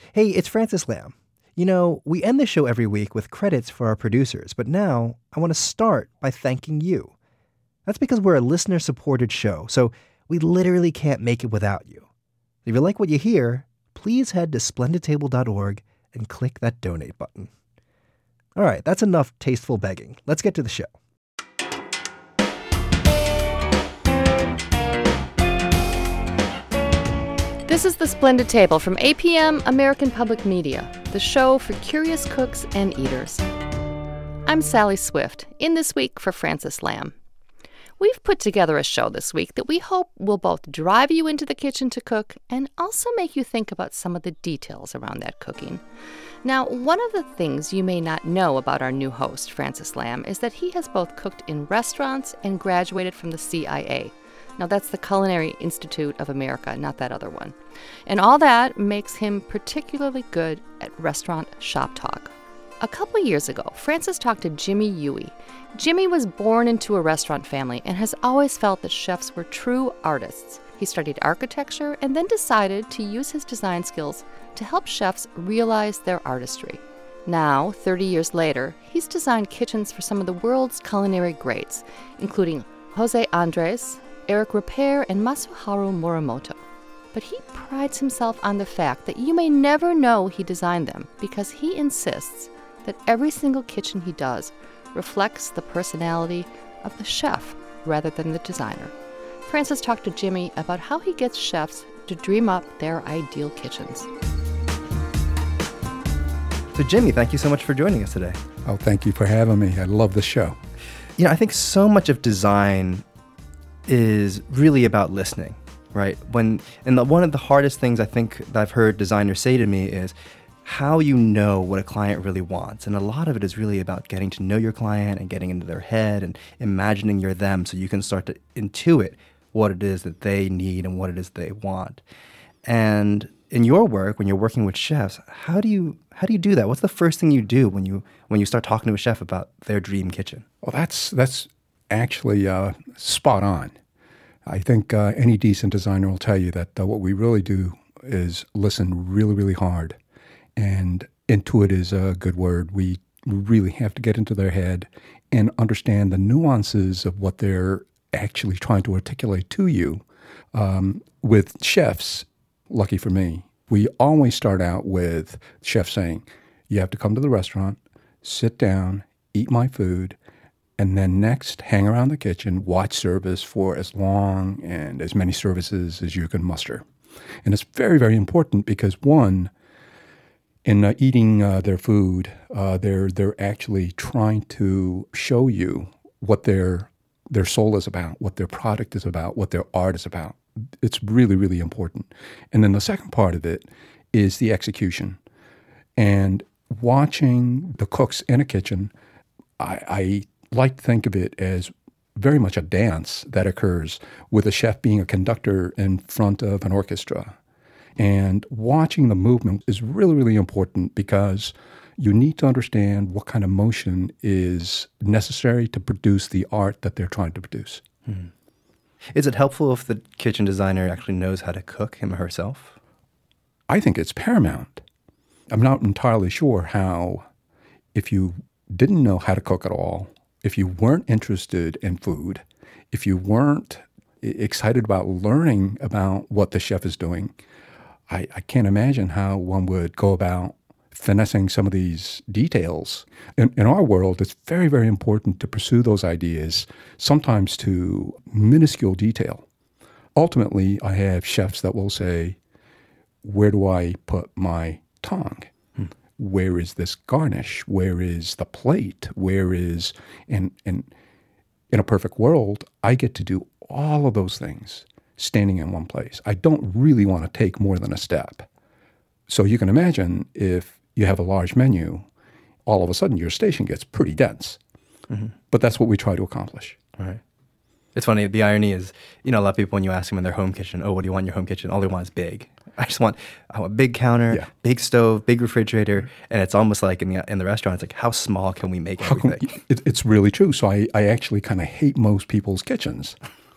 Hey, it's Francis Lamb. We end the show every week with credits for our producers, but now I want to start by thanking you. That's because we're a listener-supported show, so we literally can't make it without you. If you like what you hear, please head to splendidtable.org and click that donate button. All right, that's enough tasteful begging. Let's get to the show. This is The Splendid Table from APM American Public Media, the show for curious cooks and eaters. I'm Sally Swift, in this week for Francis Lamb. We've put together a show this week that we hope will both drive you into the kitchen to cook and also make you think about some of the details around that cooking. Now, one of the things you may not know about our new host, Francis Lamb, is that he has both cooked in restaurants and graduated from the CIA. Now, that's the Culinary Institute of America, not that other one. And all that makes him particularly good at restaurant shop talk. A couple years ago, Francis talked to Jimmy Huey. Jimmy was born into a restaurant family and has always felt that chefs were true artists. He studied architecture and then decided to use his design skills to help chefs realize their artistry. Now, 30 years later, he's designed kitchens for some of the world's culinary greats, including Jose Andres, Eric Ripert, and Masuharu Morimoto. But he prides himself on the fact that you may never know he designed them because he insists that every single kitchen he does reflects the personality of the chef rather than the designer. Francis talked to Jimmy about how he gets chefs to dream up their ideal kitchens. So Jimmy, thank you so much for joining us today. Oh, thank you for having me. I love the show. I think so much of design is really about listening, right? One of the hardest things I think that I've heard designers say to me is how you know what a client really wants. And a lot of it is really about getting to know your client and getting into their head and imagining you're them so you can start to intuit what it is that they need and what it is they want. And in your work, when you're working with chefs, how do you do that? What's the first thing you do when you start talking to a chef about their dream kitchen? Well, that's actually spot on. I think any decent designer will tell you that what we really do is listen really, really hard. And intuit is a good word. We really have to get into their head and understand the nuances of what they're actually trying to articulate to you. With chefs, lucky for me, we always start out with chef saying, you have to come to the restaurant, sit down, eat my food, and then next, hang around the kitchen, watch service for as long and as many services as you can muster. And it's very, very important because, one, in eating their food, they're actually trying to show you what their soul is about, what their product is about, what their art is about. It's really, really important. And then the second part of it is the execution. And watching the cooks in a kitchen, I like to think of it as very much a dance that occurs with a chef being a conductor in front of an orchestra. And watching the movement is really, really important because you need to understand what kind of motion is necessary to produce the art that they're trying to produce. Hmm. Is it helpful if the kitchen designer actually knows how to cook him or herself? I think it's paramount. I'm not entirely sure how, if you didn't know how to cook at all, if you weren't interested in food, if you weren't excited about learning about what the chef is doing, I can't imagine how one would go about finessing some of these details. In our world, it's very, very important to pursue those ideas, sometimes to minuscule detail. Ultimately, I have chefs that will say, where do I put my tongue? Where is this garnish? Where is the plate? Where is, in a perfect world, I get to do all of those things standing in one place. I don't really want to take more than a step. So you can imagine if you have a large menu, all of a sudden your station gets pretty dense. Mm-hmm. But that's what we try to accomplish. Right. It's funny, the irony is, a lot of people, when you ask them in their home kitchen, what do you want in your home kitchen? All they want is big. I want a big counter, big stove, big refrigerator, and it's almost like in the restaurant, it's like, how small can we make everything? It's really true. So I actually kind of hate most people's kitchens,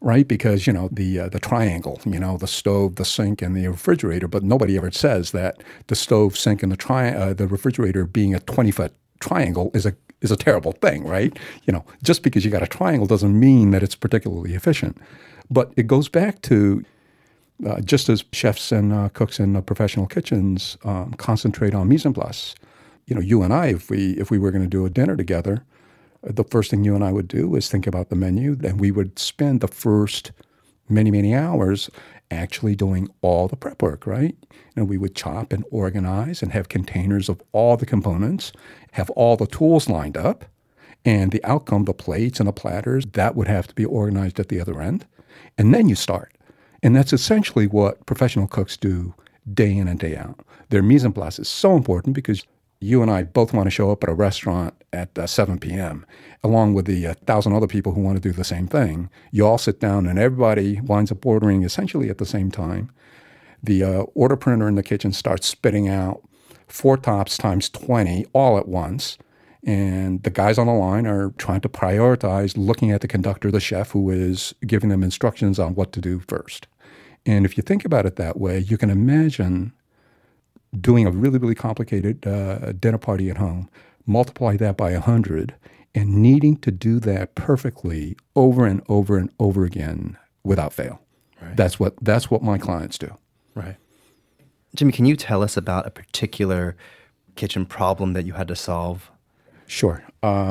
right? Because, the triangle, the stove, the sink, and the refrigerator, but nobody ever says that the stove, sink, and the refrigerator being a 20-foot triangle is a terrible thing, right? Just because you got a triangle doesn't mean that it's particularly efficient. But it goes back to just as chefs and cooks in professional kitchens concentrate on mise en place. You and I, if we were going to do a dinner together, the first thing you and I would do is think about the menu, and we would spend the first many, many hours actually doing all the prep work, right? And we would chop and organize and have containers of all the components, have all the tools lined up, and the outcome, the plates and the platters, that would have to be organized at the other end. And then you start. And that's essentially what professional cooks do day in and day out. Their mise en place is so important because you and I both want to show up at a restaurant at 7 p.m., along with the 1,000 other people who want to do the same thing. You all sit down and everybody winds up ordering essentially at the same time. The order printer in the kitchen starts spitting out 4 tops times 20 all at once. And the guys on the line are trying to prioritize looking at the conductor, the chef, who is giving them instructions on what to do first. And if you think about it that way, you can imagine doing a really, really complicated dinner party at home, multiply that by 100, and needing to do that perfectly over and over and over again without fail. Right. That's what my clients do. Right. Jimmy, can you tell us about a particular kitchen problem that you had to solve? Sure.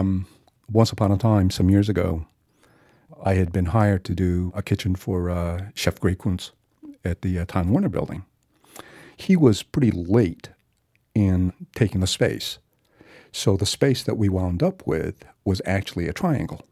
Once upon a time, some years ago, I had been hired to do a kitchen for Chef Gray Kuntz at the Time Warner Building. He was pretty late in taking the space. So the space that we wound up with was actually a triangle.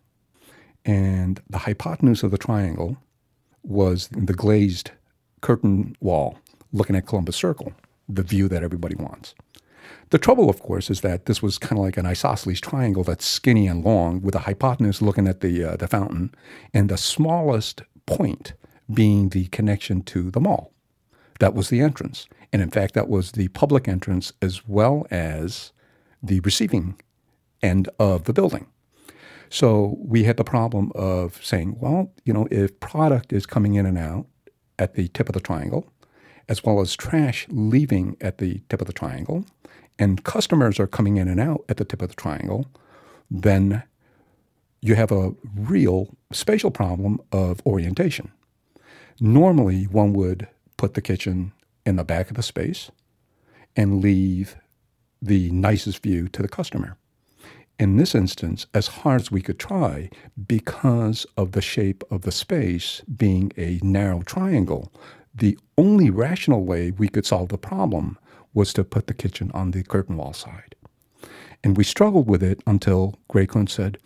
And the hypotenuse of the triangle was the glazed curtain wall looking at Columbus Circle, the view that everybody wants. The trouble, of course, is that this was kind of like an isosceles triangle that's skinny and long with a hypotenuse looking at the fountain and the smallest point being the connection to the mall. That was the entrance. And in fact, that was the public entrance as well as the receiving end of the building. So we had the problem of saying, well, if product is coming in and out at the tip of the triangle, as well as trash leaving at the tip of the triangle, and customers are coming in and out at the tip of the triangle, then you have a real spatial problem of orientation. Normally, one would put the kitchen in the back of the space and leave the nicest view to the customer. In this instance, as hard as we could try, because of the shape of the space being a narrow triangle, the only rational way we could solve the problem was to put the kitchen on the curtain wall side. And we struggled with it until Gray Kuntz said,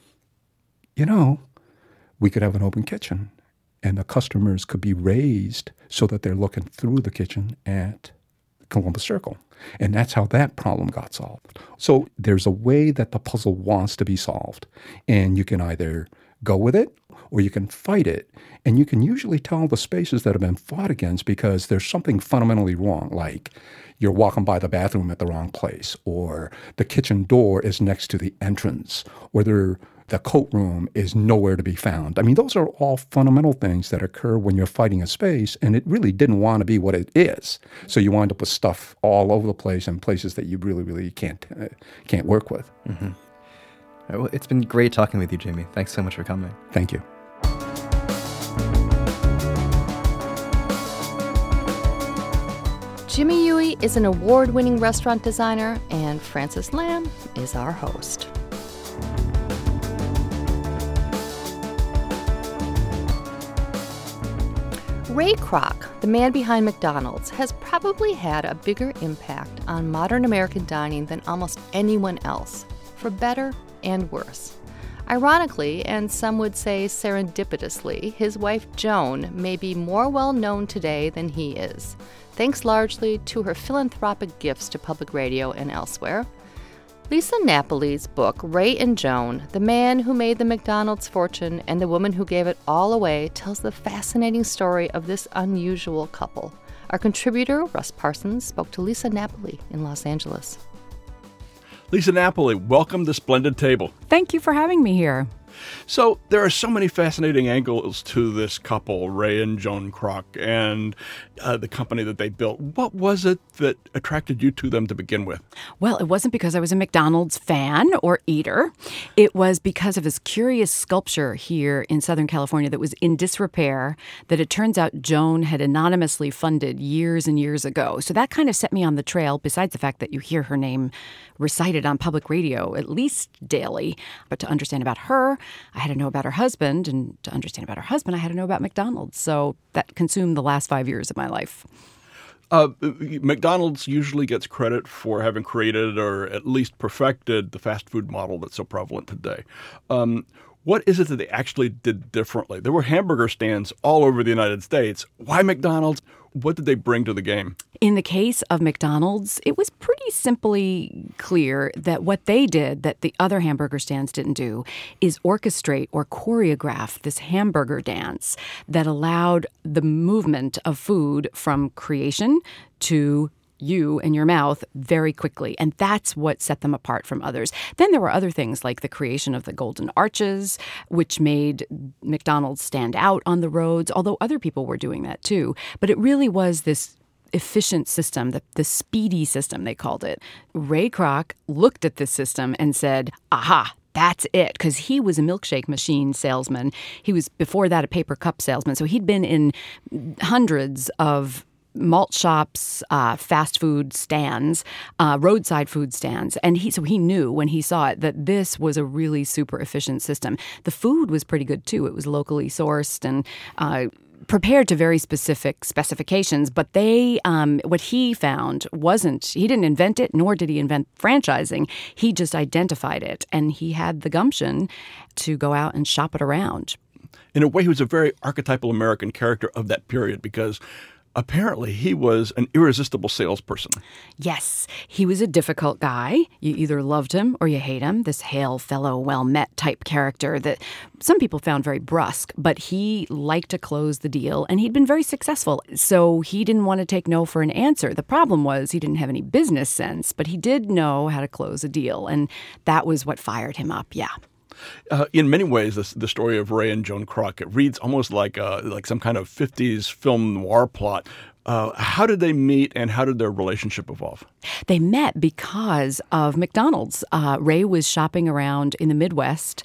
we could have an open kitchen and the customers could be raised so that they're looking through the kitchen at Columbus Circle. And that's how that problem got solved. So there's a way that the puzzle wants to be solved. And you can either go with it or you can fight it. And you can usually tell the spaces that have been fought against because there's something fundamentally wrong, like you're walking by the bathroom at the wrong place, or the kitchen door is next to the entrance, or the coat room is nowhere to be found. I mean, those are all fundamental things that occur when you're fighting a space, and it really didn't want to be what it is. So you wind up with stuff all over the place in places that you really, really can't work with. Mm-hmm. All right, well, it's been great talking with you, Jamie. Thanks so much for coming. Thank you. Jimmy Uy is an award-winning restaurant designer, and Francis Lam is our host. Ray Kroc, the man behind McDonald's, has probably had a bigger impact on modern American dining than almost anyone else, for better and worse. Ironically, and some would say serendipitously, his wife Joan may be more well known today than he is, thanks largely to her philanthropic gifts to public radio and elsewhere. Lisa Napoli's book, Ray and Joan, The Man Who Made the McDonald's Fortune and the Woman Who Gave It All Away, tells the fascinating story of this unusual couple. Our contributor, Russ Parsons, spoke to Lisa Napoli in Los Angeles. Lisa Napoli, welcome to Splendid Table. Thank you for having me here. So there are so many fascinating angles to this couple, Ray and Joan Kroc, and the company that they built. What was it that attracted you to them to begin with? Well, it wasn't because I was a McDonald's fan or eater. It was because of this curious sculpture here in Southern California that was in disrepair that it turns out Joan had anonymously funded years and years ago. So that kind of set me on the trail, besides the fact that you hear her name recited on public radio at least daily. But to understand about her, I had to know about her husband, and to understand about her husband, I had to know about McDonald's. So that consumed the last 5 years of my life. McDonald's usually gets credit for having created or at least perfected the fast food model that's so prevalent today. What is it that they actually did differently? There were hamburger stands all over the United States. Why McDonald's? What did they bring to the game? In the case of McDonald's, it was pretty simply clear that what they did that the other hamburger stands didn't do is orchestrate or choreograph this hamburger dance that allowed the movement of food from creation to you and your mouth very quickly. And that's what set them apart from others. Then there were other things like the creation of the golden arches, which made McDonald's stand out on the roads, although other people were doing that too. But it really was this efficient system, the speedy system, they called it. Ray Kroc looked at this system and said, aha, that's it, because he was a milkshake machine salesman. He was, before that, a paper cup salesman. So he'd been in hundreds of malt shops, fast food stands, roadside food stands. And he knew when he saw it that this was a really super efficient system. The food was pretty good, too. It was locally sourced and prepared to very specific specifications. But what he found he didn't invent it, nor did he invent franchising. He just identified it. And he had the gumption to go out and shop it around. In a way, he was a very archetypal American character of that period because apparently, he was an irresistible salesperson. Yes, he was a difficult guy. You either loved him or you hate him. This hail fellow, well-met type character that some people found very brusque, but he liked to close the deal, and he'd been very successful. So he didn't want to take no for an answer. The problem was he didn't have any business sense, but he did know how to close a deal, and that was what fired him up, yeah. In many ways, the story of Ray and Joan Kroc, it reads almost like some kind of 50s film noir plot. How did they meet, and how did their relationship evolve? They met because of McDonald's. Ray was shopping around in the Midwest.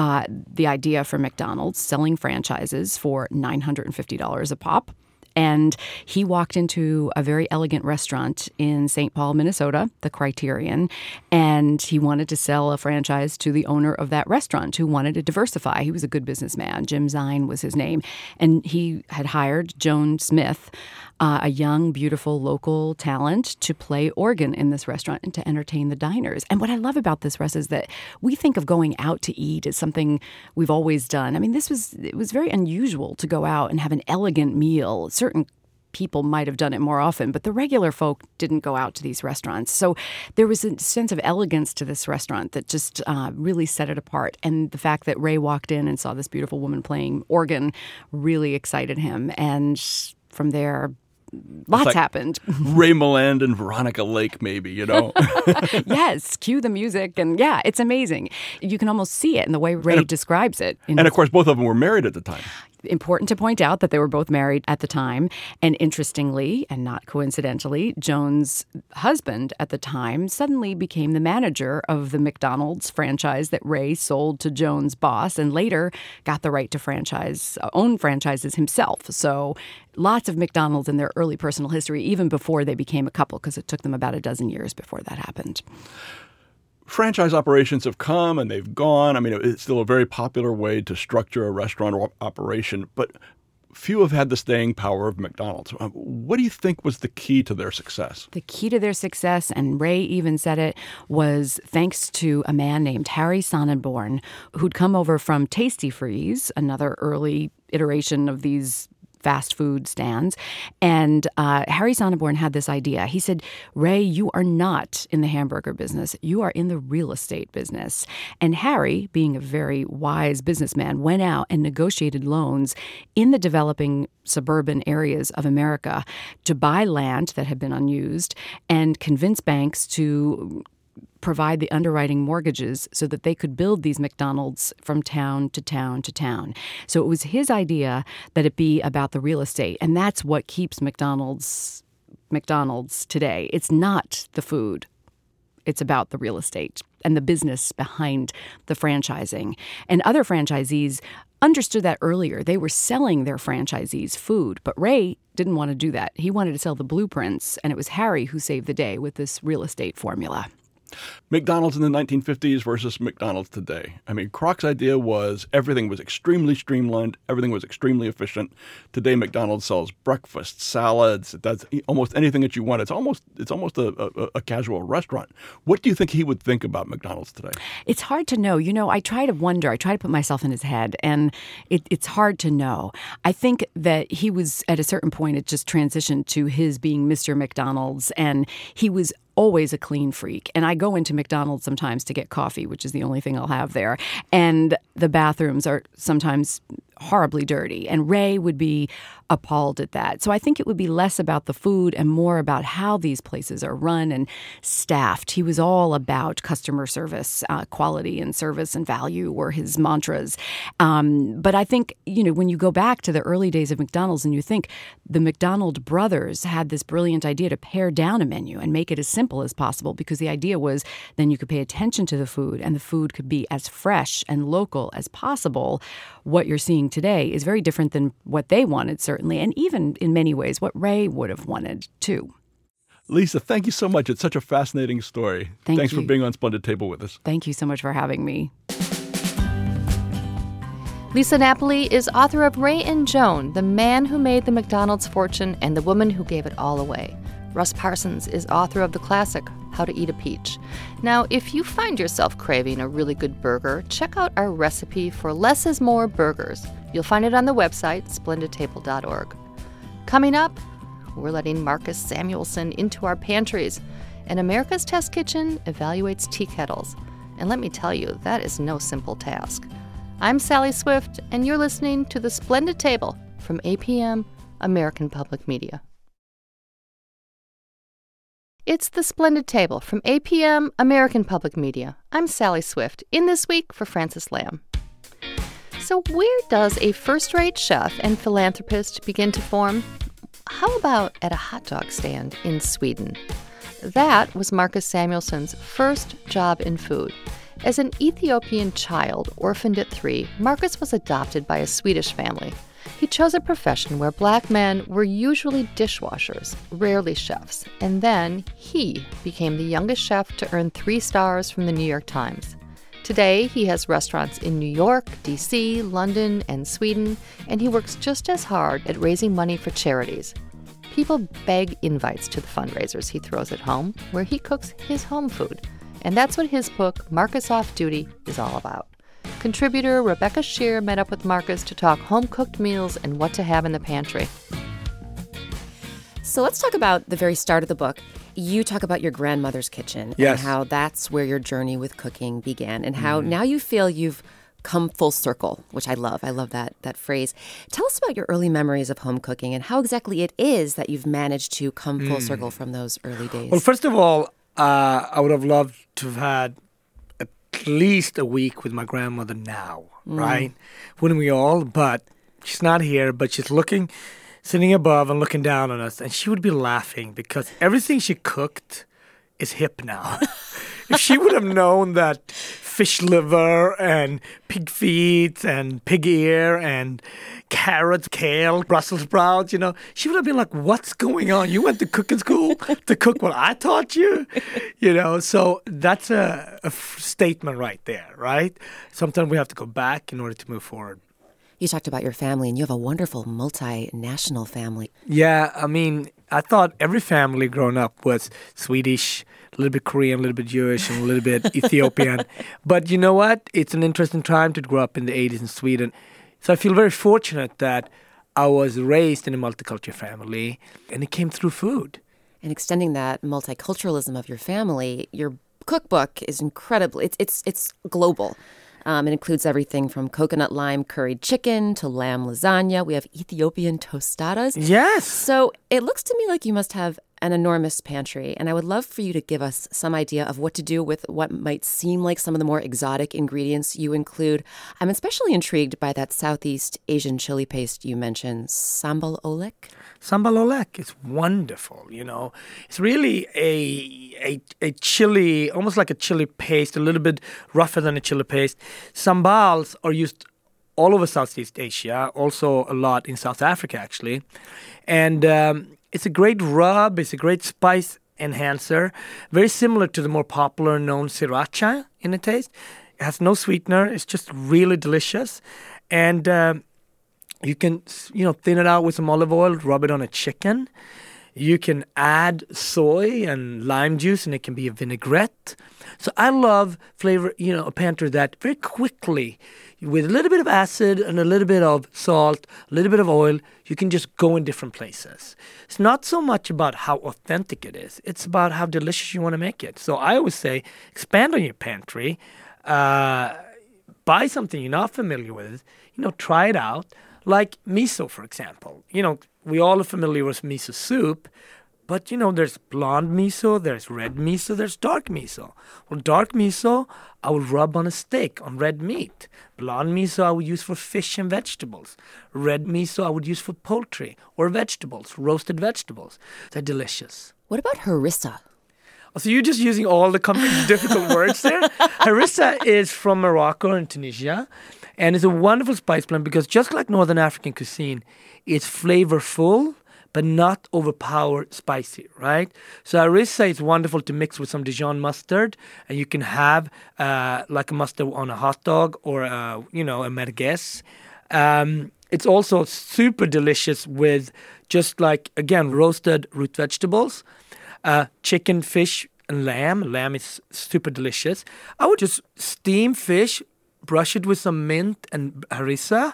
The idea for McDonald's, selling franchises for $950 a pop. And he walked into a very elegant restaurant in St. Paul, Minnesota, the Criterion, and he wanted to sell a franchise to the owner of that restaurant who wanted to diversify. He was a good businessman. Jim Zine was his name. And he had hired Joan Smith, a young, beautiful local talent, to play organ in this restaurant and to entertain the diners. And what I love about this, Russ, is that we think of going out to eat as something we've always done. I mean, it was very unusual to go out and have an elegant meal. Certain people might have done it more often, but the regular folk didn't go out to these restaurants. So there was a sense of elegance to this restaurant that just really set it apart. And the fact that Ray walked in and saw this beautiful woman playing organ really excited him. And from there, lots happened. Ray Milland and Veronica Lake, maybe, Yes, cue the music. And yeah, it's amazing. You can almost see it in the way Ray describes it. And of course, both of them were married at the time. Important to point out that they were both married at the time. And interestingly, and not coincidentally, Joan's husband at the time suddenly became the manager of the McDonald's franchise that Ray sold to Joan's boss, and later got the right to own franchises himself. So lots of McDonald's in their early personal history, even before they became a couple, because it took them about a dozen years before that happened. Franchise operations have come and they've gone. I mean, it's still a very popular way to structure a restaurant operation, but few have had the staying power of McDonald's. What do you think was the key to their success? The key to their success, and Ray even said it, was thanks to a man named Harry Sonnenborn, who'd come over from Tastee-Freez, another early iteration of these fast food stands. And Harry Sonnenborn had this idea. He said, Ray, you are not in the hamburger business. You are in the real estate business. And Harry, being a very wise businessman, went out and negotiated loans in the developing suburban areas of America to buy land that had been unused and convince banks to provide the underwriting mortgages so that they could build these McDonald's from town to town to town. So it was his idea that it be about the real estate, and that's what keeps McDonald's today. It's not the food. It's about the real estate and the business behind the franchising. And other franchisees understood that earlier. They were selling their franchisees food, but Ray didn't want to do that. He wanted to sell the blueprints, and it was Harry who saved the day with this real estate formula. McDonald's in the 1950s versus McDonald's today. I mean, Kroc's idea was everything was extremely streamlined, everything was extremely efficient. Today, McDonald's sells breakfast, salads, it does almost anything that you want. It's almost a casual restaurant. What do you think he would think about McDonald's today? It's hard to know. I try to wonder. I try to put myself in his head, and it's hard to know. I think that he was, at a certain point, it just transitioned to his being Mr. McDonald's, and he was always a clean freak. And I go into McDonald's sometimes to get coffee, which is the only thing I'll have there. And the bathrooms are sometimes horribly dirty. And Ray would be appalled at that. So I think it would be less about the food and more about how these places are run and staffed. He was all about customer service, quality and service and value were his mantras. But I think, when you go back to the early days of McDonald's and you think the McDonald brothers had this brilliant idea to pare down a menu and make it as simple as possible, because the idea was then you could pay attention to the food and the food could be as fresh and local as possible. What you're seeing today is very different than what they wanted, certainly, and even in many ways what Ray would have wanted too. Lisa, thank you so much. It's such a fascinating story. Thanks you for being on Splendid Table with us. Thank you so much for having me. Lisa Napoli is author of Ray and Joan, The Man Who Made the McDonald's Fortune and the Woman Who Gave It All Away. Russ Parsons is author of the classic, How to Eat a Peach. Now, if you find yourself craving a really good burger, check out our recipe for less is more burgers. You'll find it on the website, splendidtable.org. Coming up, we're letting Marcus Samuelsson into our pantries, and America's Test Kitchen evaluates tea kettles. And let me tell you, that is no simple task. I'm Sally Swift, and you're listening to The Splendid Table from APM, American Public Media. It's The Splendid Table from APM, American Public Media. I'm Sally Swift, in this week for Francis Lam. So where does a first-rate chef and philanthropist begin to form? How about at a hot dog stand in Sweden? That was Marcus Samuelsson's first job in food. As an Ethiopian child, orphaned at 3, Marcus was adopted by a Swedish family. He chose a profession where black men were usually dishwashers, rarely chefs, and then he became the youngest chef to earn 3 stars from the New York Times. Today, he has restaurants in New York, D.C., London, and Sweden, and he works just as hard at raising money for charities. People beg invites to the fundraisers he throws at home, where he cooks his home food. And that's what his book, Marcus Off Duty, is all about. Contributor Rebecca Shear met up with Marcus to talk home-cooked meals and what to have in the pantry. So let's talk about the very start of the book. You talk about your grandmother's kitchen Yes. and how that's where your journey with cooking began, and how now you feel you've come full circle, which I love. I love that phrase. Tell us about your early memories of home cooking and how exactly it is that you've managed to come full circle from those early days. Well, first of all, I would have loved to have had at least a week with my grandmother now, right? Wouldn't we all? But she's not here, but she's sitting above and looking down on us, and she would be laughing because everything she cooked is hip now. If she would have known that fish liver and pig feet and pig ear and carrots, kale, Brussels sprouts, she would have been like, what's going on? You went to cooking school to cook what I taught you? So that's a statement right there, right? Sometimes we have to go back in order to move forward. You talked about your family, and you have a wonderful multinational family. Yeah, I thought every family growing up was Swedish, a little bit Korean, a little bit Jewish, and a little bit Ethiopian. But you know what? It's an interesting time to grow up in the 80s in Sweden. So I feel very fortunate that I was raised in a multicultural family, and it came through food. And extending that multiculturalism of your family, your cookbook is incredible. It's global. It includes everything from coconut lime curried chicken to lamb lasagna. We have Ethiopian tostadas. Yes. So it looks to me like you must have an enormous pantry, and I would love for you to give us some idea of what to do with what might seem like some of the more exotic ingredients you include. I'm especially intrigued by that Southeast Asian chili paste you mentioned, sambal oelek. Sambal oelek is wonderful, you know. It's really a chili, almost like a chili paste, a little bit rougher than a chili paste. Sambals are used all over Southeast Asia, also a lot in South Africa, actually. And it's a great rub. It's a great spice enhancer. Very similar to the more popular known sriracha in the taste. It has no sweetener. It's just really delicious. And you can, thin it out with some olive oil, rub it on a chicken. You can add soy and lime juice, and it can be a vinaigrette. So I love flavor, a pantry that very quickly, with a little bit of acid and a little bit of salt, a little bit of oil, you can just go in different places. It's not so much about how authentic it is. It's about how delicious you want to make it. So I always say, expand on your pantry. Buy something you're not familiar with. Try it out. Like miso, for example. We all are familiar with miso soup. But, there's blonde miso, there's red miso, there's dark miso. Well, dark miso, I would rub on a steak, on red meat. Blonde miso, I would use for fish and vegetables. Red miso, I would use for poultry or vegetables, roasted vegetables. They're delicious. What about harissa? So you're just using all the difficult words there? Harissa is from Morocco and Tunisia. And it's a wonderful spice blend because just like Northern African cuisine, it's flavorful, but not overpowered spicy, right? So harissa is wonderful to mix with some Dijon mustard, and you can have like a mustard on a hot dog or a merguez. It's also super delicious with just like, again, roasted root vegetables, chicken, fish, and lamb. Lamb is super delicious. I would just steam fish, brush it with some mint and harissa.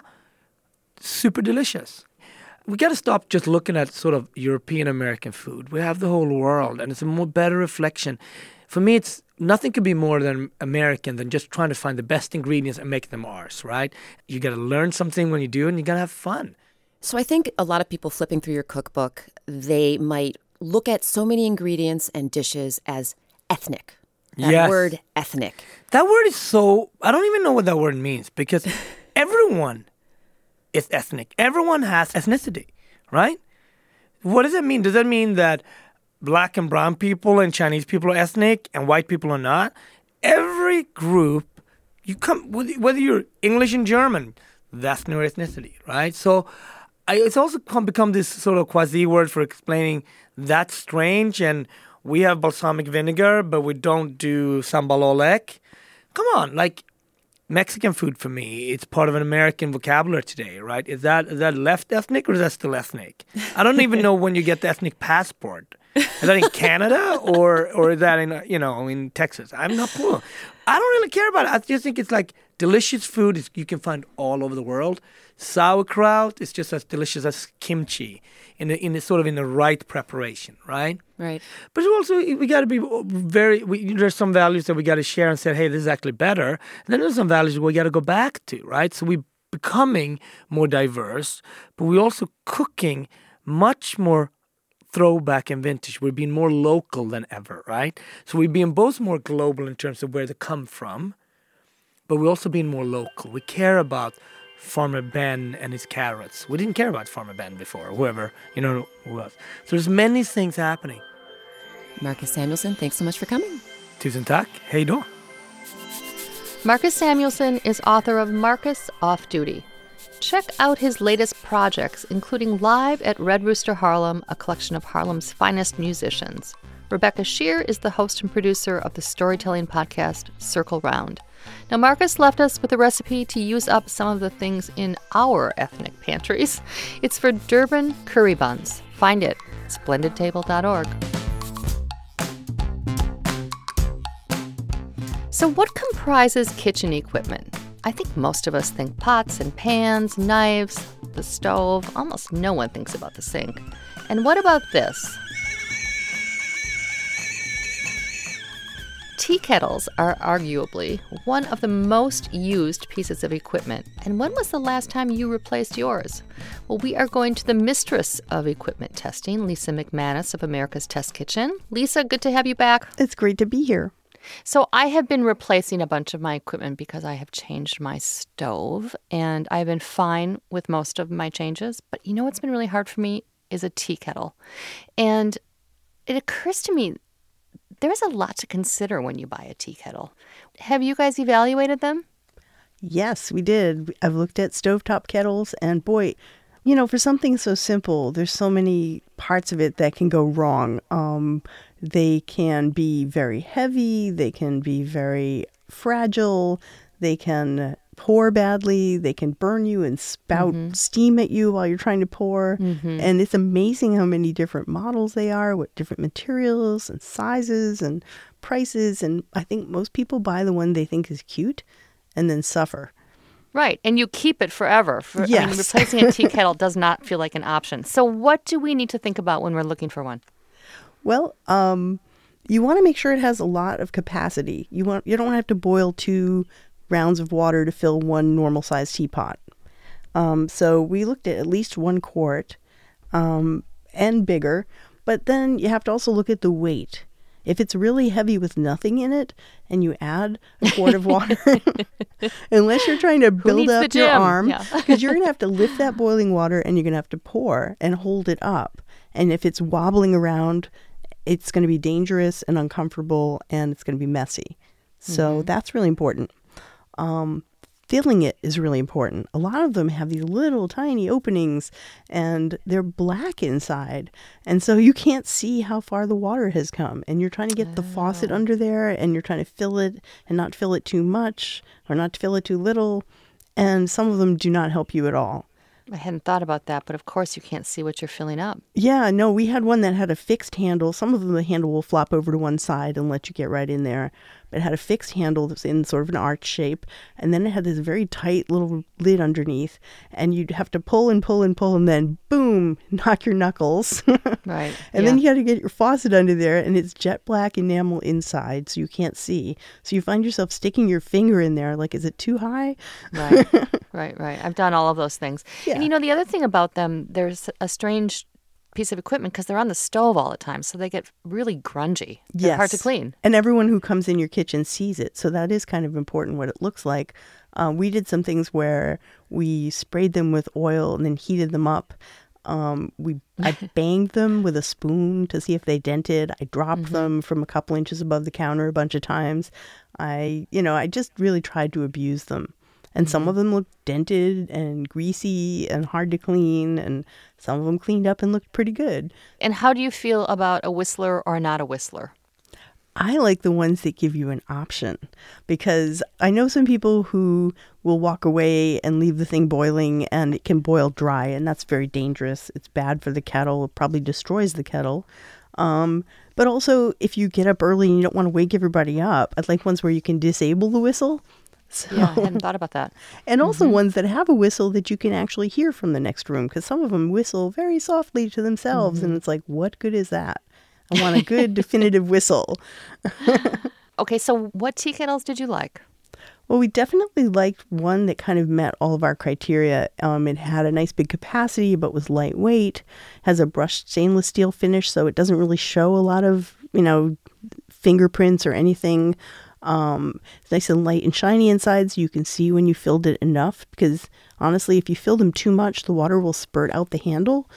Super delicious. We got to stop just looking at sort of European American food. We have the whole world, and it's a better reflection. For me, it's nothing could be more than American than just trying to find the best ingredients and make them ours, right? You got to learn something when you do, and you got to have fun. So I think a lot of people flipping through your cookbook, they might look at so many ingredients and dishes as ethnic. That word, ethnic. That word is so, I don't even know what that word means because everyone is ethnic. Everyone has ethnicity, right? What does that mean? Does that mean that black and brown people and Chinese people are ethnic and white people are not? Every group, whether you're English and German, that's your ethnicity, right? So it's also become this sort of quasi word for explaining that's strange and we have balsamic vinegar, but we don't do sambal oelek. Come on, like Mexican food for me, it's part of an American vocabulary today, right? Is that left ethnic or is that still ethnic? I don't even know when you get the ethnic passport. Is that in Canada or is that in Texas? I'm not cool. I don't really care about it. I just think it's like delicious food you can find all over the world. Sauerkraut is just as delicious as kimchi in the right preparation, right? Right. But also we got to be there's some values that we got to share and say, hey, this is actually better. And then there's some values we got to go back to, right? So we're becoming more diverse, but we're also cooking much more throwback and vintage. We're being more local than ever, right? So we're being both more global in terms of where they come from, but we're also being more local. We care about Farmer Ben and his carrots. We didn't care about Farmer Ben before, whoever, who was. So there's many things happening. Marcus Samuelsson, thanks so much for coming. Tusen tack. Hej då. Marcus Samuelsson is author of Marcus Off Duty. Check out his latest projects, including Live at Red Rooster Harlem, a collection of Harlem's finest musicians. Rebecca Shear is the host and producer of the storytelling podcast Circle Round. Now, Marcus left us with a recipe to use up some of the things in our ethnic pantries. It's for Durban curry buns. Find it at splendidtable.org. So what comprises kitchen equipment? I think most of us think pots and pans, knives, the stove. Almost no one thinks about the sink. And what about this? Tea kettles are arguably one of the most used pieces of equipment. And when was the last time you replaced yours? Well, we are going to the mistress of equipment testing, Lisa McManus of America's Test Kitchen. Lisa, good to have you back. It's great to be here. So I have been replacing a bunch of my equipment because I have changed my stove, and I've been fine with most of my changes. But you know what's been really hard for me is a tea kettle. And it occurs to me there's a lot to consider when you buy a tea kettle. Have you guys evaluated them? Yes, we did. I've looked at stovetop kettles, and boy, for something so simple, there's so many parts of it that can go wrong. They can be very heavy. They can be very fragile. They can pour badly. They can burn you and spout steam at you while you're trying to pour. And it's amazing how many different models they are, what different materials and sizes and prices. And I think most people buy the one they think is cute and then suffer. Right. And you keep it forever. Yes. I mean, replacing a tea kettle does not feel like an option. So what do we need to think about when we're looking for one? Well, you want to make sure it has a lot of capacity. You don't have to boil 2 rounds of water to fill one normal-sized teapot. So we looked at least 1 quart and bigger. But then you have to also look at the weight. If it's really heavy with nothing in it and you add a quart of water, unless you're trying to build up your arm, because you're going to have to lift that boiling water and you're going to have to pour and hold it up. And if it's wobbling around, it's going to be dangerous and uncomfortable, and it's going to be messy. So that's really important. Filling it is really important. A lot of them have these little tiny openings, and they're black inside. And so you can't see how far the water has come. And you're trying to get the faucet under there, and you're trying to fill it and not fill it too much or not fill it too little. And some of them do not help you at all. I hadn't thought about that, but of course you can't see what you're filling up. Yeah, no, we had one that had a fixed handle. Some of them, the handle will flop over to one side and let you get right in there. But it had a fixed handle that was in sort of an arch shape. And then it had this very tight little lid underneath. And you'd have to pull and pull and pull, and then boom, knock your knuckles. Right. And then you got to get your faucet under there, and it's jet black enamel inside, so you can't see. So you find yourself sticking your finger in there, like, is it too high? Right. I've done all of those things. Yeah. And the other thing about them, there's a strange piece of equipment because they're on the stove all the time, so they get really grungy. They're hard to clean. And everyone who comes in your kitchen sees it, so that is kind of important what it looks like. We did some things where we sprayed them with oil and then heated them up. I banged them with a spoon to see if they dented. I dropped them from a couple inches above the counter a bunch of times. I just really tried to abuse them. And some of them looked dented and greasy and hard to clean, and some of them cleaned up and looked pretty good. And how do you feel about a whistler or not a whistler? I like the ones that give you an option, because I know some people who will walk away and leave the thing boiling, and it can boil dry, and that's very dangerous. It's bad for the kettle. It probably destroys the kettle. But also, if you get up early and you don't want to wake everybody up, I'd like ones where you can disable the whistle. So, yeah, I hadn't thought about that. And also ones that have a whistle that you can actually hear from the next room, because some of them whistle very softly to themselves, and it's like, what good is that? I want a good definitive whistle. Okay, so what tea kettles did you like? Well, we definitely liked one that kind of met all of our criteria. It had a nice big capacity, but was lightweight, has a brushed stainless steel finish, so it doesn't really show a lot of, fingerprints or anything. It's nice and light and shiny inside, so you can see when you filled it enough, because honestly, if you fill them too much, the water will spurt out the handle.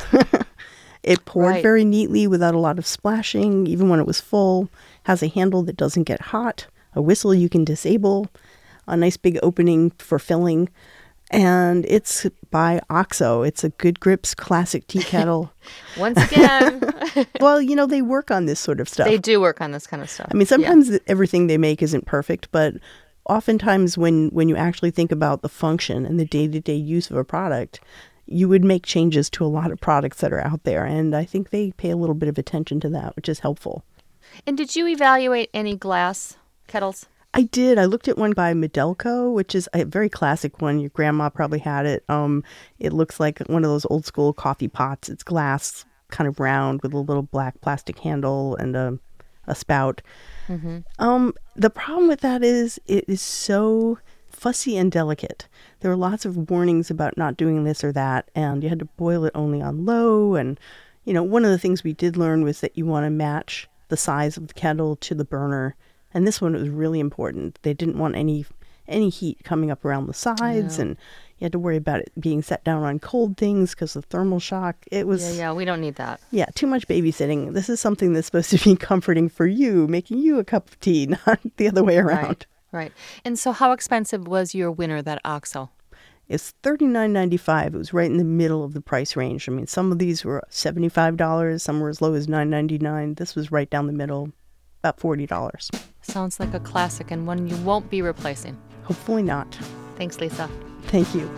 It poured very neatly without a lot of splashing, even when it was full. Has a handle that doesn't get hot, a whistle you can disable, a nice big opening for filling. And it's by OXO. It's a Good Grips classic tea kettle. Once again. Well, they work on this sort of stuff. They do work on this kind of stuff. I mean, sometimes everything they make isn't perfect, but oftentimes when you actually think about the function and the day-to-day use of a product, you would make changes to a lot of products that are out there. And I think they pay a little bit of attention to that, which is helpful. And did you evaluate any glass kettles? I did. I looked at one by Medelco, which is a very classic one. Your grandma probably had it. It looks like one of those old school coffee pots. It's glass, kind of round with a little black plastic handle and a a spout. The problem with that is it is so fussy and delicate. There were lots of warnings about not doing this or that, and you had to boil it only on low. And, one of the things we did learn was that you want to match the size of the kettle to the burner. And this one was really important. They didn't want any heat coming up around the sides, and you had to worry about it being set down on cold things because of thermal shock. It was... Yeah, we don't need that. Yeah, too much babysitting. This is something that's supposed to be comforting for you, making you a cup of tea, not the other way around. Right. And so how expensive was your winner, that OXO? It's $39.95. It was right in the middle of the price range. I mean, some of these were $75, some were as low as $9.99. This was right down the middle, about $40. Sounds like a classic and one you won't be replacing. Hopefully not. Thanks, Lisa. Thank you.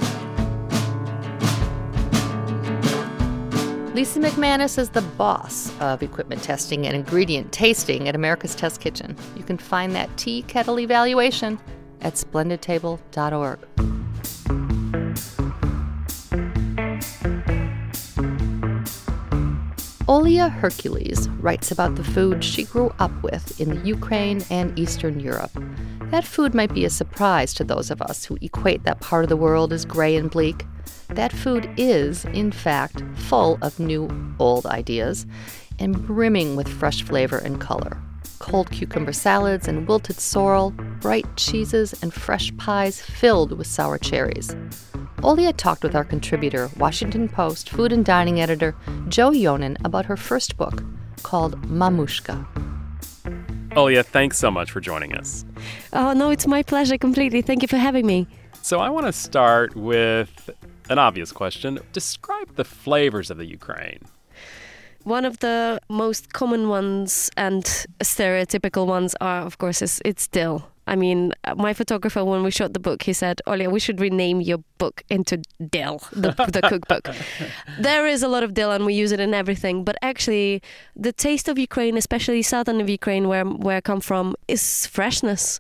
Lisa McManus is the boss of equipment testing and ingredient tasting at America's Test Kitchen. You can find that tea kettle evaluation at splendidtable.org. Olia Hercules writes about the food she grew up with in the Ukraine and Eastern Europe. That food might be a surprise to those of us who equate that part of the world as gray and bleak. That food is, in fact, full of new, old ideas and brimming with fresh flavor and color. Cold cucumber salads and wilted sorrel, bright cheeses, and fresh pies filled with sour cherries. Olia talked with our contributor, Washington Post food and dining editor Jo Yonan about her first book called Mamushka. Olia, thanks so much for joining us. Oh, no, it's my pleasure completely. Thank you for having me. So I want to start with an obvious question. Describe the flavors of the Ukraine. One of the most common ones and stereotypical ones are, of course, it's dill. I mean, my photographer, when we shot the book, he said, Olia, we should rename your book into dill, the cookbook. There is a lot of dill and we use it in everything. But actually, the taste of Ukraine, especially southern of Ukraine, where I come from, is freshness.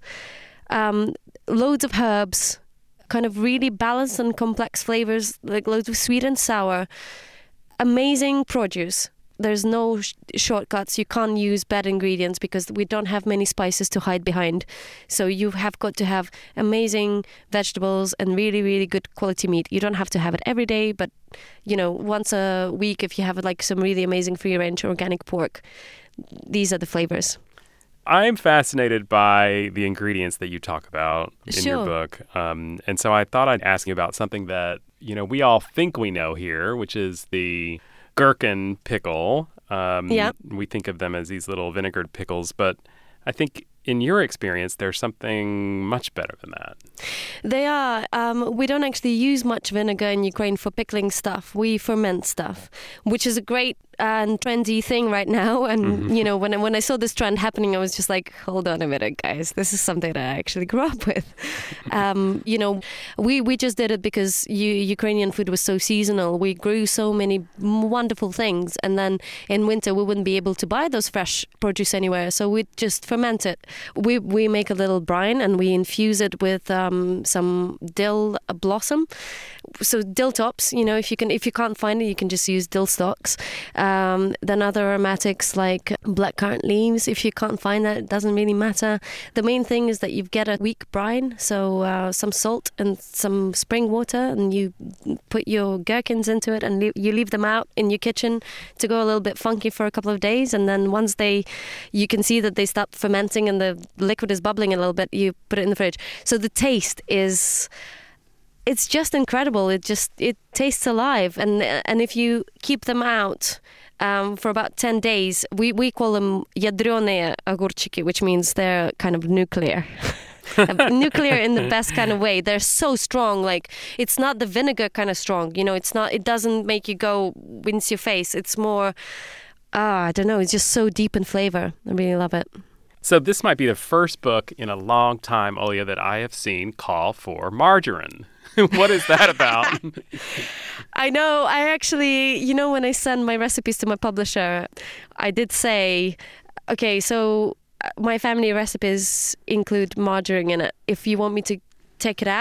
Loads of herbs, kind of really balanced and complex flavors, like loads of sweet and sour. Amazing produce. There's no shortcuts. You can't use bad ingredients because we don't have many spices to hide behind. So you have got to have amazing vegetables and really, really good quality meat. You don't have to have it every day, but, once a week, if you have like some really amazing free-range organic pork, these are the flavors. I'm fascinated by the ingredients that you talk about in your book. And so I thought I'd ask you about something that, we all think we know here, which is the gherkin pickle. We think of them as these little vinegared pickles, but I think in your experience, there's something much better than that. They are. We don't actually use much vinegar in Ukraine for pickling stuff. We ferment stuff, which is a great and trendy thing right now. And, when I saw this trend happening, I was just like, hold on a minute, guys. This is something that I actually grew up with. We just did it because Ukrainian food was so seasonal. We grew so many wonderful things. And then in winter, we wouldn't be able to buy those fresh produce anywhere. So we'd just ferment it. We make a little brine and we infuse it with some dill blossom. So dill tops, if you can't find it, you can just use dill stalks. Then other aromatics like blackcurrant leaves. If you can't find that, it doesn't really matter. The main thing is that you get a weak brine, so some salt and some spring water, and you put your gherkins into it and you leave them out in your kitchen to go a little bit funky for a couple of days. And then once you can see that they stop fermenting and the liquid is bubbling a little bit, you put it in the fridge. So the taste it's just incredible. It tastes alive. And if you keep them out for about 10 days, we call them ядрёные огурчики, which means they're kind of nuclear. Nuclear in the best kind of way. They're so strong. Like, it's not the vinegar kind of strong. It doesn't make you go wince your face. It's more, I don't know. It's just so deep in flavor. I really love it. So this might be the first book in a long time, Olia, that I have seen call for margarine. What is that about? I know. I actually, when I send my recipes to my publisher, I did say, okay, so my family recipes include margarine in it. If you want me to take it out,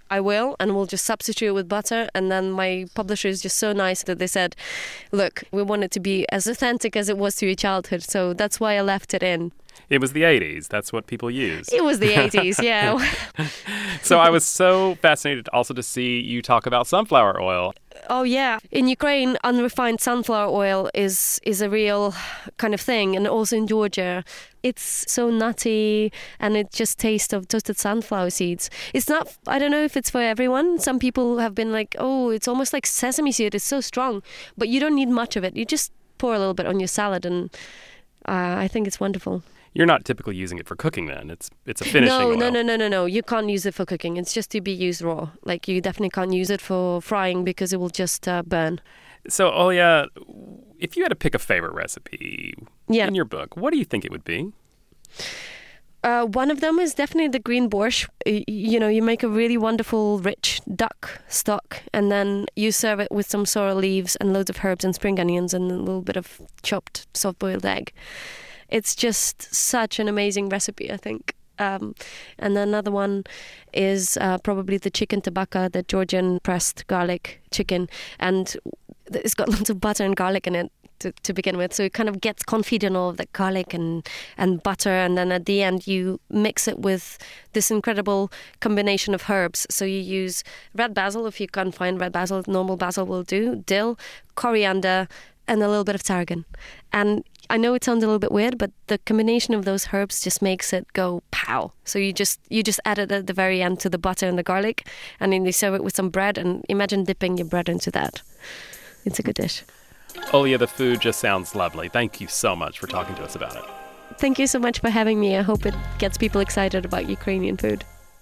I will, and we'll just substitute it with butter. And then my publisher is just so nice that they said, look, we want it to be as authentic as it was to your childhood. So that's why I left it in. It was the 80s. That's what people used. It was the 80s, yeah. So I was so fascinated also to see you talk about sunflower oil. Oh, yeah. In Ukraine, unrefined sunflower oil is a real kind of thing. And also in Georgia, it's so nutty and it just tastes of toasted sunflower seeds. It's not, I don't know if it's for everyone. Some people have been like, oh, it's almost like sesame seed. It's so strong. But you don't need much of it. You just pour a little bit on your salad and I think it's wonderful. You're not typically using it for cooking then. It's a finishing oil. No. You can't use it for cooking. It's just to be used raw. Like you definitely can't use it for frying because it will just burn. So, Olya, if you had to pick a favorite recipe in your book, what do you think it would be? One of them is definitely the green borscht. You make a really wonderful, rich duck stock, and then you serve it with some sorrel leaves and loads of herbs and spring onions and a little bit of chopped soft-boiled egg. It's just such an amazing recipe, I think. And another one is probably the chicken tabaka, the Georgian pressed garlic chicken. And it's got lots of butter and garlic in it to begin with. So it kind of gets confident of the garlic and butter. And then at the end, you mix it with this incredible combination of herbs. So you use red basil, if you can't find red basil, normal basil will do, dill, coriander, and a little bit of tarragon. And I know it sounds a little bit weird, but the combination of those herbs just makes it go pow. So you just add it at the very end to the butter and the garlic, and then you serve it with some bread, and imagine dipping your bread into that. It's a good dish. Olya, the food just sounds lovely. Thank you so much for talking to us about it. Thank you so much for having me. I hope it gets people excited about Ukrainian food.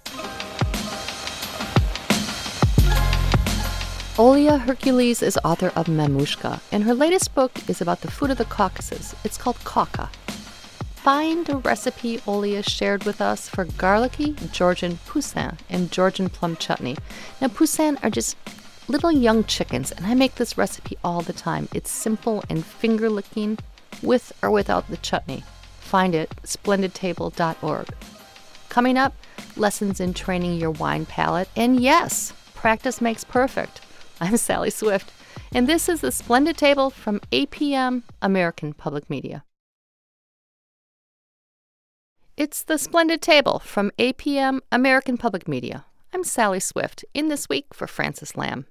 Olya Hercules is author of Mamushka, and her latest book is about the food of the Caucasus. It's called Kaka. Find a recipe Olya shared with us for garlicky Georgian poussin and Georgian plum chutney. Now, poussin are just little young chickens, and I make this recipe all the time. It's simple and finger-licking, with or without the chutney. Find it at splendidtable.org. Coming up, lessons in training your wine palate, and yes, practice makes perfect. I'm Sally Swift, and this is The Splendid Table from APM, American Public Media. It's The Splendid Table from APM, American Public Media. I'm Sally Swift, in this week for Francis Lam.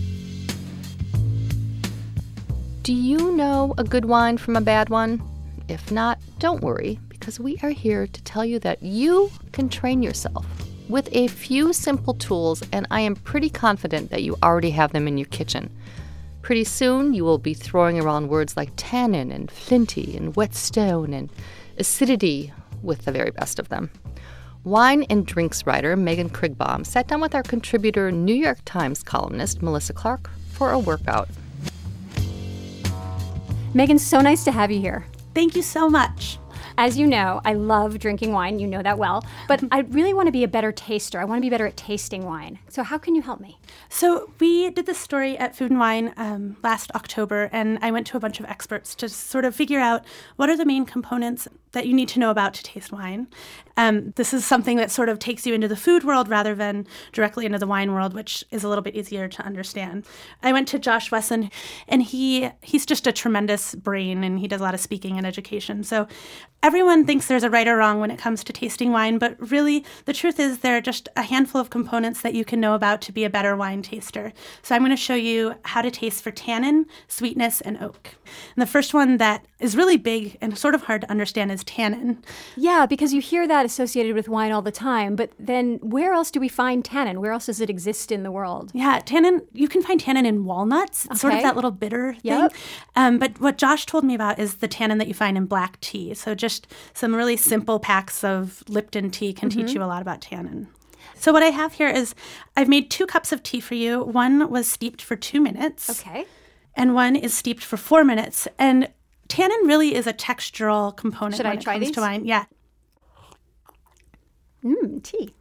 Do you know a good wine from a bad one? If not, don't worry, because we are here to tell you that you can train yourself with a few simple tools, and I am pretty confident that you already have them in your kitchen. Pretty soon, you will be throwing around words like tannin and flinty and whetstone and acidity with the very best of them. Wine and drinks writer Megan Krigbaum sat down with our contributor, New York Times columnist Melissa Clark for a workout. Megan, so nice to have you here. Thank you so much. As you know, I love drinking wine. You know that well. But I really want to be a better taster. I want to be better at tasting wine. So how can you help me? So we did this story at Food & Wine last October, and I went to a bunch of experts to sort of figure out what are the main components that you need to know about to taste wine. This is something that sort of takes you into the food world rather than directly into the wine world, which is a little bit easier to understand. I went to Josh Wesson, and he's just a tremendous brain, and he does a lot of speaking and education. So everyone thinks there's a right or wrong when it comes to tasting wine, but really the truth is there are just a handful of components that you can know about to be a better wine taster. So I'm going to show you how to taste for tannin, sweetness, and oak. And the first one that is really big and sort of hard to understand is tannin. Yeah, because you hear that associated with wine all the time, but then where else do we find tannin? Where else does it exist in the world? Yeah, tannin, you can find tannin in walnuts. It's sort of that little bitter thing. But what Josh told me about is the tannin that you find in black tea. So just some really simple packs of Lipton tea can teach you a lot about tannin. So what I have here is I've made 2 cups of tea for you. One was steeped for 2 minutes. Okay. And one is steeped for 4 minutes. And tannin really is a textural component Should when I it try comes these? to wine. Yeah. Tea.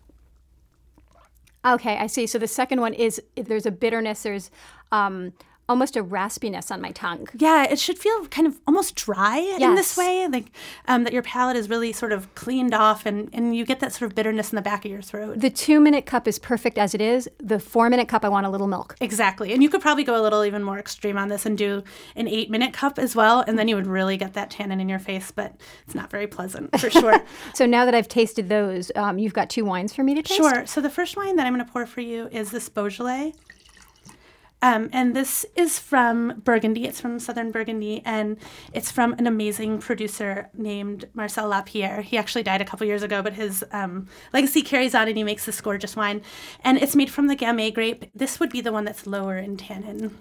Okay, I see. So the second one is there's a bitterness. There's a almost a raspiness on my tongue. Yeah, it should feel kind of almost dry in this way, like that your palate is really sort of cleaned off and you get that sort of bitterness in the back of your throat. The 2-minute cup is perfect as it is. The 4-minute cup, I want a little milk. Exactly. And you could probably go a little even more extreme on this and do an 8-minute cup as well, and then you would really get that tannin in your face, but it's not very pleasant for sure. So now that I've tasted those, you've got 2 wines for me to taste? Sure. So the first wine that I'm going to pour for you is this Beaujolais. And this is from Burgundy. It's from southern Burgundy, and it's from an amazing producer named Marcel Lapierre. He actually died a couple years ago, but his legacy carries on, and he makes this gorgeous wine. And it's made from the Gamay grape. This would be the one that's lower in tannin.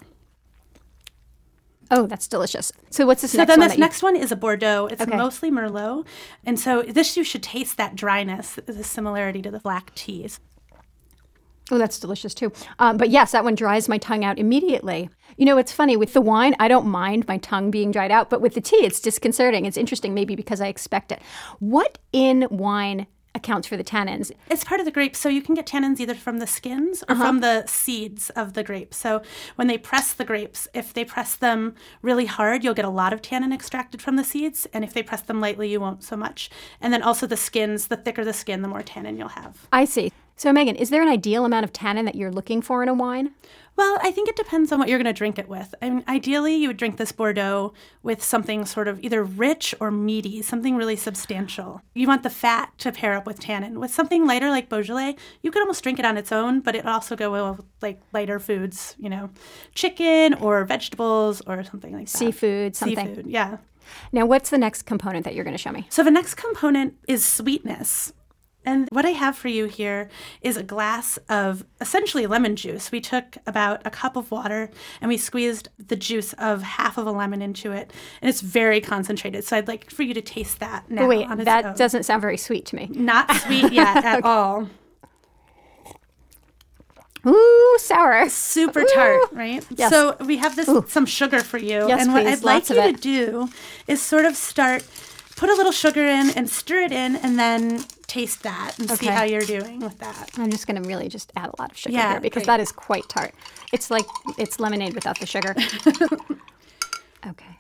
Oh, that's delicious. So what's this next one? So then this next one is a Bordeaux. It's mostly Merlot. And so this, you should taste that dryness, the similarity to the black teas. Oh, that's delicious too. But yes, that one dries my tongue out immediately. You know, it's funny. With the wine, I don't mind my tongue being dried out. But with the tea, it's disconcerting. It's interesting, maybe because I expect it. What in wine accounts for the tannins? It's part of the grape. So you can get tannins either from the skins or from the seeds of the grape. So when they press the grapes, if they press them really hard, you'll get a lot of tannin extracted from the seeds. And if they press them lightly, you won't so much. And then also the skins, the thicker the skin, the more tannin you'll have. I see. So Megan, is there an ideal amount of tannin that you're looking for in a wine? Well, I think it depends on what you're going to drink it with. I mean, ideally, you would drink this Bordeaux with something sort of either rich or meaty, something really substantial. You want the fat to pair up with tannin. With something lighter like Beaujolais, you could almost drink it on its own, but it also go well with like lighter foods, you know, chicken or vegetables or something like that. Seafood, something. Seafood, yeah. Now, what's the next component that you're going to show me? So the next component is sweetness. And what I have for you here is a glass of essentially lemon juice. We took about a cup of water and we squeezed the juice of half of a lemon into it. And it's very concentrated. So I'd like for you to taste that now. Wait, on its that own. Doesn't sound very sweet to me. Not sweet yet at all. Ooh, sour. Super tart, right? Yes. So we have this some sugar for you. Yes, and what please. I'd like Lots of you it. to do is sort of put a little sugar in and stir it in and then taste that and see how you're doing with that. I'm just going to really just add a lot of sugar Yeah, here because great. that is quite tart. It's like it's lemonade without the sugar. Okay.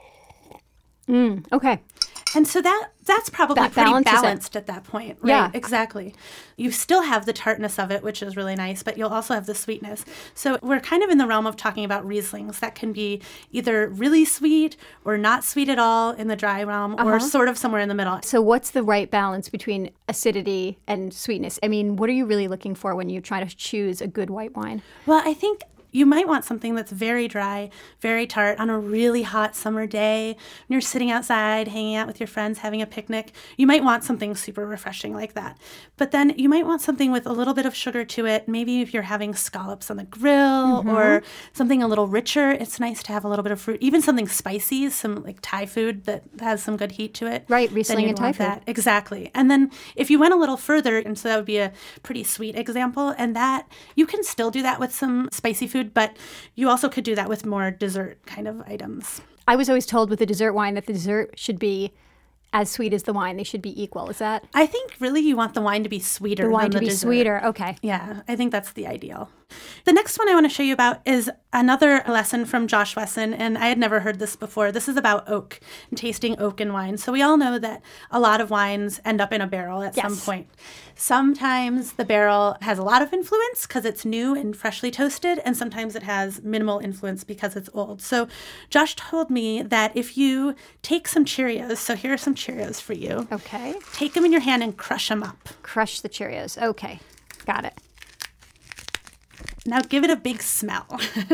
Okay. And so that's probably That pretty balances it. balanced at that point. Right? Yeah. Exactly. You still have the tartness of it, which is really nice, but you'll also have the sweetness. So we're kind of in the realm of talking about Rieslings that can be either really sweet or not sweet at all in the dry realm or sort of somewhere in the middle. So what's the right balance between acidity and sweetness? I mean, what are you really looking for when you try to choose a good white wine? Well, I think you might want something that's very dry, very tart on a really hot summer day. When you're sitting outside, hanging out with your friends, having a picnic, you might want something super refreshing like that. But then you might want something with a little bit of sugar to it. Maybe if you're having scallops on the grill or something a little richer, it's nice to have a little bit of fruit. Even something spicy, some like Thai food that has some good heat to it. Right, then Riesling you'd and Thai want food. that. Exactly. And then if you went a little further, and so that would be a pretty sweet example, and that you can still do that with some spicy food, but you also could do that with more dessert kind of items. I was always told with the dessert wine that the dessert should be as sweet as the wine. They should be equal. Is that? I think really you want the wine to be sweeter The wine than to the be dessert. sweeter. Okay. Yeah, I think that's the ideal. The next one I want to show you about is another lesson from Josh Wesson, and I had never heard this before. This is about oak and tasting oak in wine. So we all know that a lot of wines end up in a barrel at some point. Sometimes the barrel has a lot of influence because it's new and freshly toasted, and sometimes it has minimal influence because it's old. So Josh told me that if you take some Cheerios, so here are some Cheerios for you. Okay. Take them in your hand and crush them up. Crush the Cheerios. Okay. Got it. Now give it a big smell.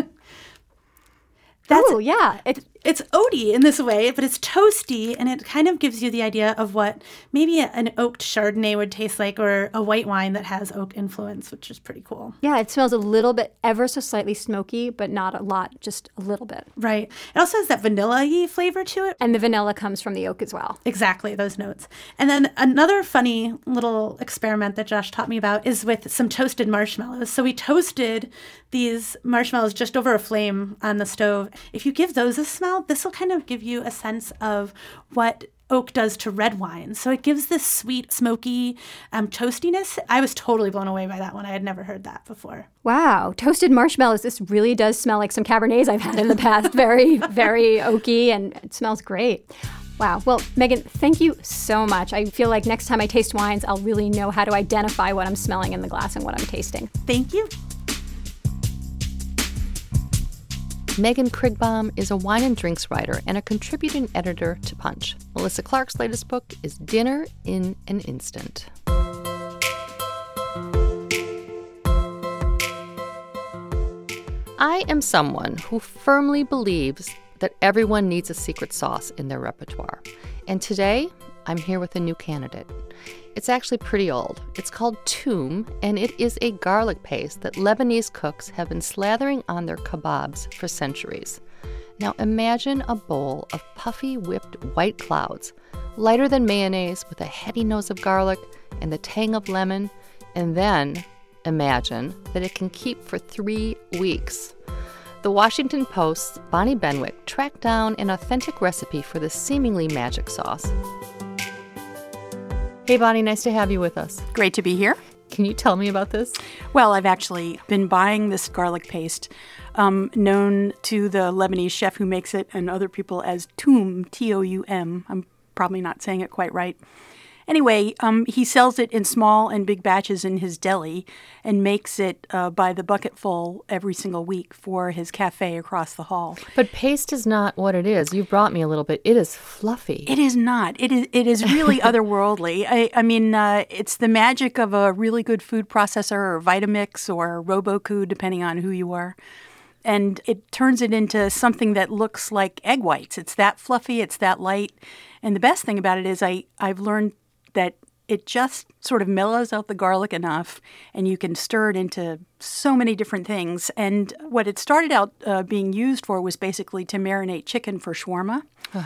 Oh, yeah. It's oaty in this way, but it's toasty, and it kind of gives you the idea of what maybe an oaked Chardonnay would taste like, or a white wine that has oak influence, which is pretty cool. Yeah, it smells a little bit, ever so slightly smoky, but not a lot, just a little bit. Right. It also has that vanilla-y flavor to it. And the vanilla comes from the oak as well. Exactly, those notes. And then another funny little experiment that Josh taught me about is with some toasted marshmallows. So we toasted these marshmallows just over a flame on the stove. If you give those a smell, this will kind of give you a sense of what oak does to red wine. So it gives this sweet, smoky toastiness. I was totally blown away by that one. I had never heard that before. Wow. Toasted marshmallows. This really does smell like some Cabernets I've had in the past. Very, very oaky, and it smells great. Wow. Well, Megan, thank you so much. I feel like next time I taste wines, I'll really know how to identify what I'm smelling in the glass and what I'm tasting. Thank you. Megan Krigbaum is a wine and drinks writer and a contributing editor to Punch. Melissa Clark's latest book is Dinner in an Instant. I am someone who firmly believes that everyone needs a secret sauce in their repertoire. And today, I'm here with a new candidate. It's actually pretty old. It's called Toum, and it is a garlic paste that Lebanese cooks have been slathering on their kebabs for centuries. Now imagine a bowl of puffy whipped white clouds, lighter than mayonnaise with a heady nose of garlic and the tang of lemon, and then imagine that it can keep for 3 weeks. The Washington Post's Bonnie Benwick tracked down an authentic recipe for this seemingly magic sauce. Hey, Bonnie, nice to have you with us. Great to be here. Can you tell me about this? Well, I've actually been buying this garlic paste, known to the Lebanese chef who makes it and other people as Toum, T-O-U-M. I'm probably not saying it quite right. Anyway, he sells it in small and big batches in his deli and makes it by the bucketful every single week for his cafe across the hall. But paste is not what it is. You brought me a little bit. It is fluffy. It is not. It is really otherworldly. I mean, it's the magic of a really good food processor or Vitamix or Robocoo, depending on who you are. And it turns it into something that looks like egg whites. It's that fluffy. It's that light. And the best thing about it is I've learned that it just sort of mellows out the garlic enough, and you can stir it into so many different things. And what it started out being used for was basically to marinate chicken for shawarma.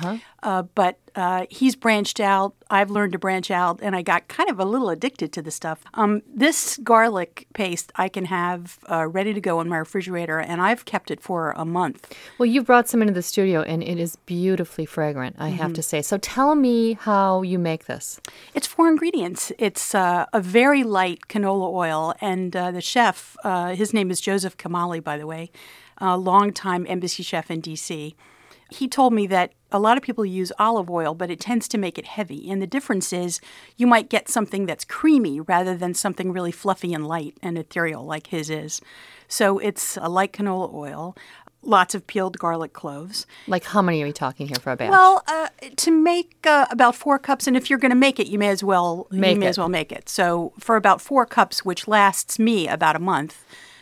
But he's branched out. I've learned to branch out, and I got kind of a little addicted to the stuff. This garlic paste I can have ready to go in my refrigerator, and I've kept it for a month. Well, you brought some into the studio, and it is beautifully fragrant, I have to say. So tell me how you make this. It's 4 ingredients. It's a very light canola oil, and the chef, his name is Joseph Kamali, by the way, a longtime embassy chef in D.C., he told me that a lot of people use olive oil, but it tends to make it heavy. And the difference is you might get something that's creamy rather than something really fluffy and light and ethereal like his is. So it's a light canola oil, lots of peeled garlic cloves. Like how many are we talking here for a batch? Well, to make about 4 cups, and if you're going to make it, you may as well make it. So for about 4 cups, which lasts me about a month,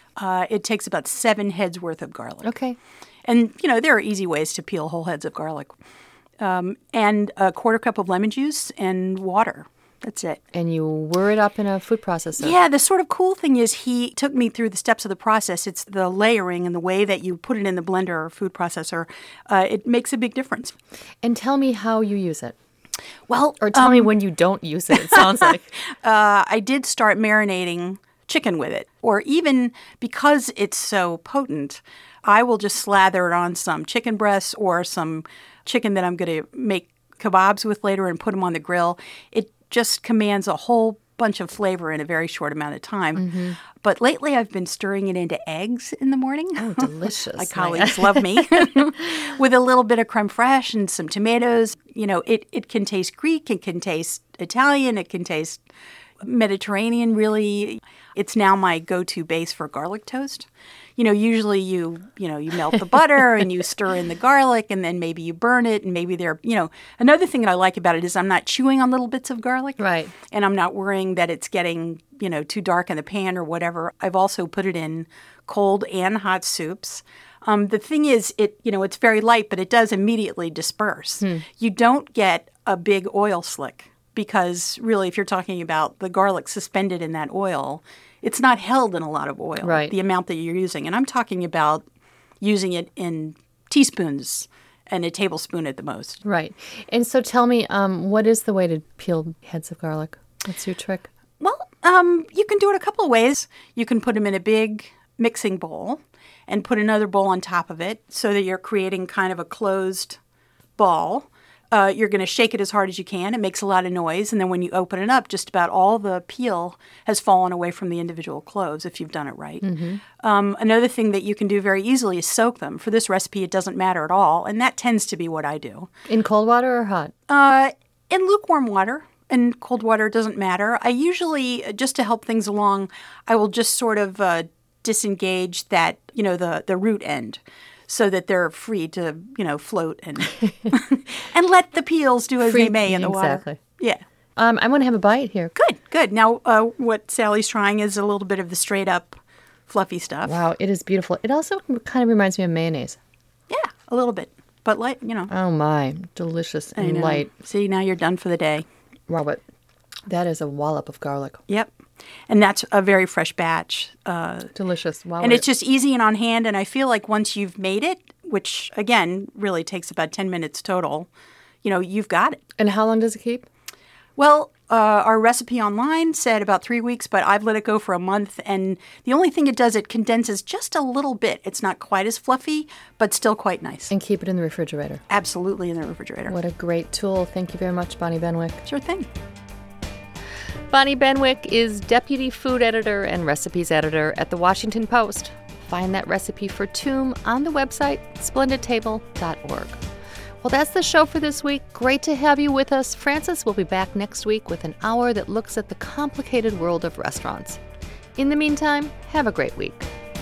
it takes about 7 heads worth of garlic. Okay. And, you know, there are easy ways to peel whole heads of garlic. And a 1/4 cup of lemon juice and water. That's it. And you whir it up in a food processor. Yeah, the sort of cool thing is he took me through the steps of the process. It's the layering and the way that you put it in the blender or food processor. It makes a big difference. And tell me how you use it. Well, or tell me when you don't use it, it sounds like. I did start marinating chicken with it. Or even because it's so potent, I will just slather it on some chicken breasts or some chicken that I'm going to make kebabs with later and put them on the grill. It just commands a whole bunch of flavor in a very short amount of time. But lately I've been stirring it into eggs in the morning. Oh, delicious. My colleagues love me. With a little bit of creme fraiche and some tomatoes. You know, it can taste Greek, it can taste Italian, it can taste Mediterranean, really. It's now my go-to base for garlic toast. You know, usually you melt the butter and you stir in the garlic and then maybe you burn it and maybe another thing that I like about it is I'm not chewing on little bits of garlic. Right. And I'm not worrying that it's getting, too dark in the pan or whatever. I've also put it in cold and hot soups. The thing is, it's very light, but it does immediately disperse. You don't get a big oil slick because really if you're talking about the garlic suspended in that oil, it's not held in a lot of oil, right, the amount that you're using. And I'm talking about using it in teaspoons and a tablespoon at the most. Right. And so tell me, what is the way to peel heads of garlic? What's your trick? Well, you can do it a couple of ways. You can put them in a big mixing bowl and put another bowl on top of it so that you're creating kind of a closed ball. You're going to shake it as hard as you can. It makes a lot of noise. And then when you open it up, just about all the peel has fallen away from the individual cloves if you've done it right. Another thing that you can do very easily is soak them. For this recipe, it doesn't matter at all. And that tends to be what I do. In cold water or hot? In lukewarm water. And cold water doesn't matter. I usually, just to help things along, I will just sort of disengage that, the root end, so that they're free to, float and and let the peels do as they may in the water. Exactly. Yeah. I'm going to have a bite here. Good. Now, what Sally's trying is a little bit of the straight up fluffy stuff. Wow, it is beautiful. It also kind of reminds me of mayonnaise. Yeah, a little bit, but light, Oh my, delicious and light. See, now you're done for the day. Robert, that is a wallop of garlic. Yep. And that's a very fresh batch. Delicious. Wow. And it's just easy and on hand. And I feel like once you've made it, which, again, really takes about 10 minutes total, you've got it. And how long does it keep? Well, our recipe online said about 3 weeks, but I've let it go for a month. And the only thing it does, it condenses just a little bit. It's not quite as fluffy, but still quite nice. And keep it in the refrigerator. Absolutely in the refrigerator. What a great tool. Thank you very much, Bonnie Benwick. Sure thing. Bonnie Benwick is Deputy Food Editor and Recipes Editor at The Washington Post. Find that recipe for Toom on the website, splendidtable.org. Well, that's the show for this week. Great to have you with us. Frances will be back next week with an hour that looks at the complicated world of restaurants. In the meantime, have a great week.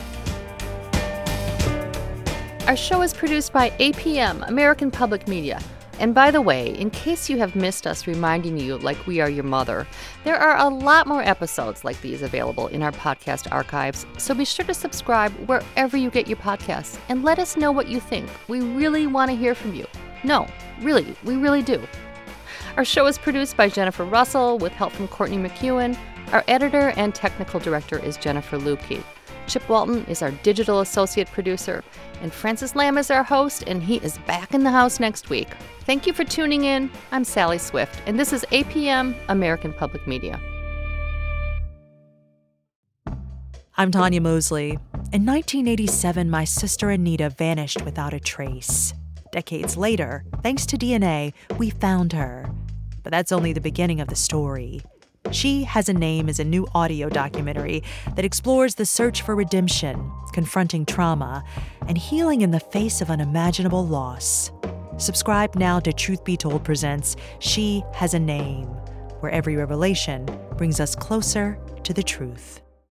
Our show is produced by APM, American Public Media. And by the way, in case you have missed us reminding you like we are your mother, there are a lot more episodes like these available in our podcast archives, so be sure to subscribe wherever you get your podcasts and let us know what you think. We really want to hear from you. No, really, we really do. Our show is produced by Jennifer Russell with help from Courtney McEwen. Our editor and technical director is Jennifer Lupke. Chip Walton is our digital associate producer, and Francis Lamb is our host, and he is back in the house next week. Thank you for tuning in. I'm Sally Swift, and this is APM, American Public Media. I'm Tanya Mosley. In 1987, my sister Anita vanished without a trace. Decades later, thanks to DNA, we found her. But that's only the beginning of the story. She Has a Name is a new audio documentary that explores the search for redemption, confronting trauma, and healing in the face of unimaginable loss. Subscribe now to Truth Be Told presents She Has a Name, where every revelation brings us closer to the truth.